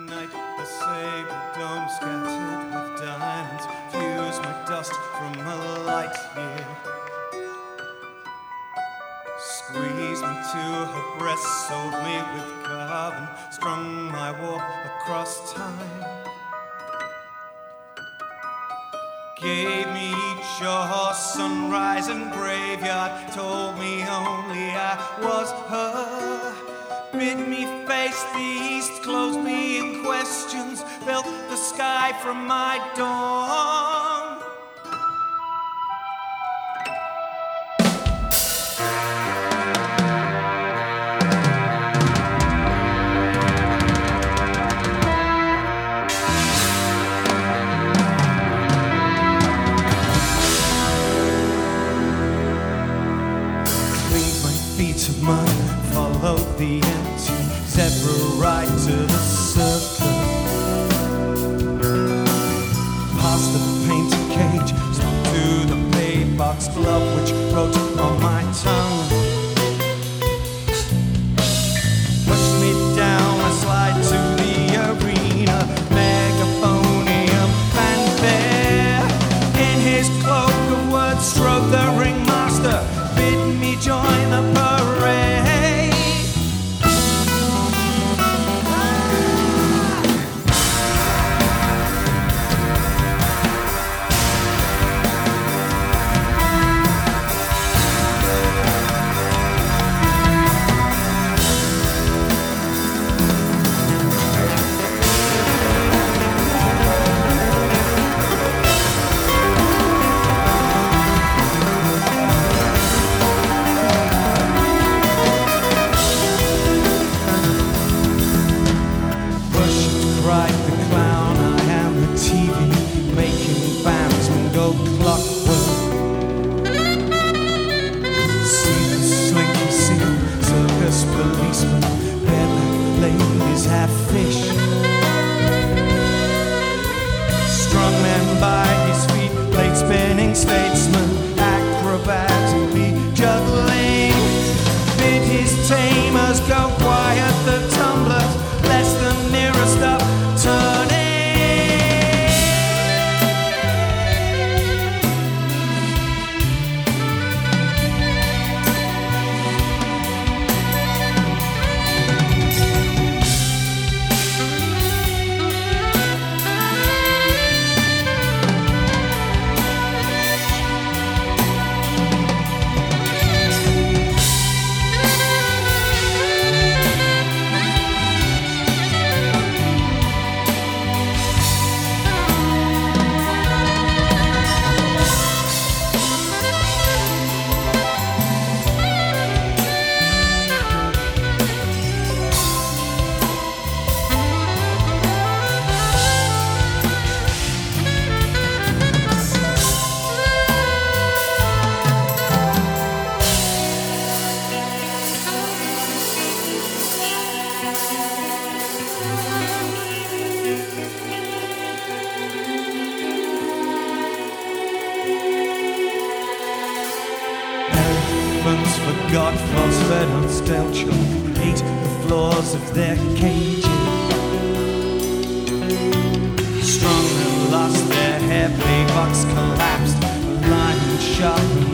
night, the sable dome scattered with diamonds fused my dust from a light year. Squeezed me to her breast, sold me with carbon, strung my war across time. Gave me each a sunrise and graveyard, told me only I was her. Bid me face the east, closed me in questions, built the sky from my dawn. Feet of mud followed the empty zebra right to the circus. Past the painted cage, to the paybox glove which wrote on my tongue. Pushed me down a slide to the arena, megaphonium fanfare. In his cloak of words strode the ringmaster, bid me join the parade. Cried the clown, I am the TV, making bandsmen go clockwork. See the slinky seal, circus policemen, bareback ladies have fish. Strong men by his feet, blade spinning statesmen, acrobatically juggling. Bid his tamers go quiet the tumblers, lest the nearest up turning. Forgot false fed on stale chalk, ate the floors of their cages. Strong and lost their heavy box collapsed, aligned and sharpened